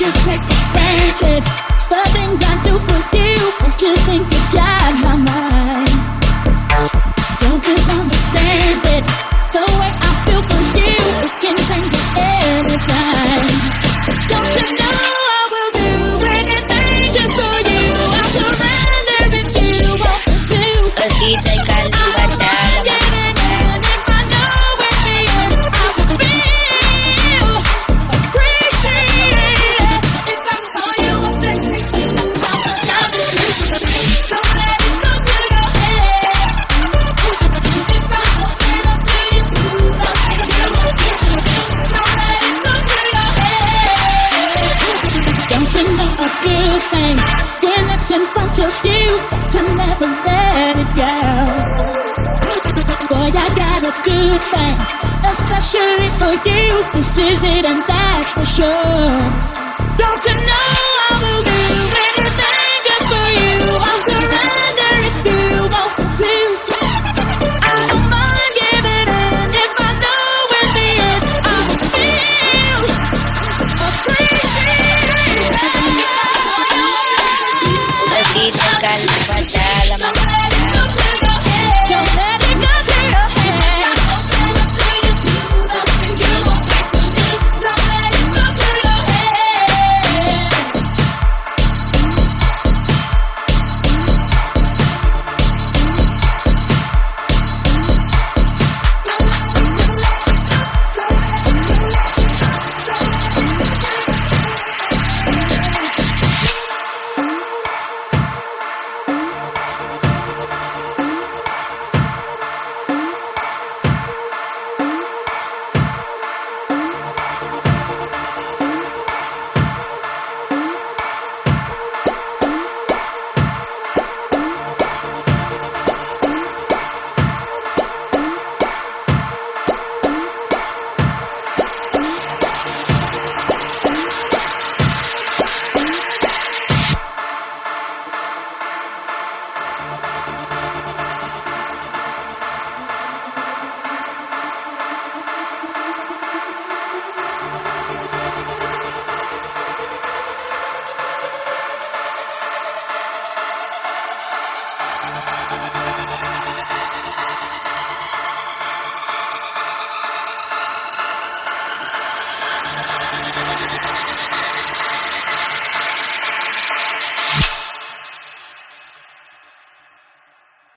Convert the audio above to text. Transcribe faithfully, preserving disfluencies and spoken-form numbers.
you take for granted the things I do for you. Don't you think you got my mind? Don't misunderstand it. The way I feel for you, it can change at any time. Don't you know I will do anything just for you? I'll surrender if you want me to. Cause D J Khaled was down. Good thing when it's in front of you to never let it go. Boy, I got a good thing, especially for you. This is it, and that's for sure. Don't you know?